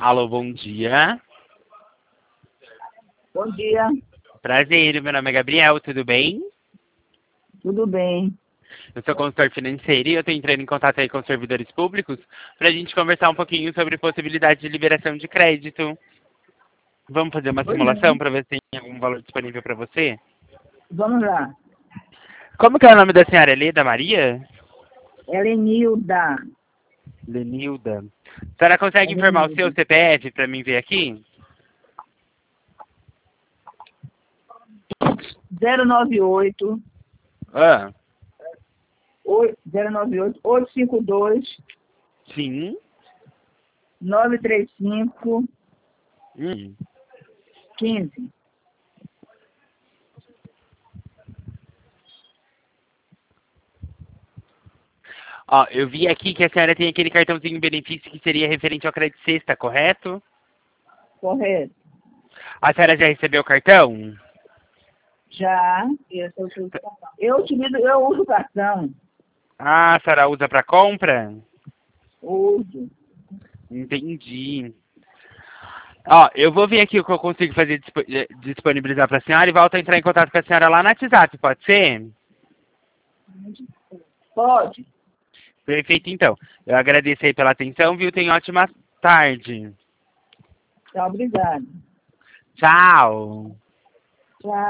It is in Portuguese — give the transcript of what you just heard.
Alô, bom dia. Bom dia, Prazer, meu nome é Gabriel, tudo bem? tudo bem? Eu sou consultor financeiro e eu estou entrando em contato aí com os servidores públicos para a gente conversar um pouquinho sobre possibilidade de liberação de crédito. Vamos fazer uma Pois simulação não. para ver se tem algum valor disponível para você? Vamos lá. Como que é o nome da senhora? Leda Maria? Helenilda. Lenilda. A senhora consegue informar o seu Helenilda. CPF para mim ver aqui? 098 Ah, 098 852 sim. 935 Hum. 15. Ó, eu vi aqui que a senhora tem aquele cartãozinho benefício que seria referente ao crédito sexta, correto? Correto. A senhora já recebeu o cartão? Já. Eu uso cartão. Ah, a senhora usa para compra? Uso. Entendi. Ó, eu vou ver aqui o que eu consigo fazer disponibilizar para a senhora e volto a entrar em contato com a senhora lá no WhatsApp, pode ser? Pode. Perfeito, então. Eu agradeço aí pela atenção, viu? Tenha ótima tarde. Tá, obrigado. Tchau. Tchau.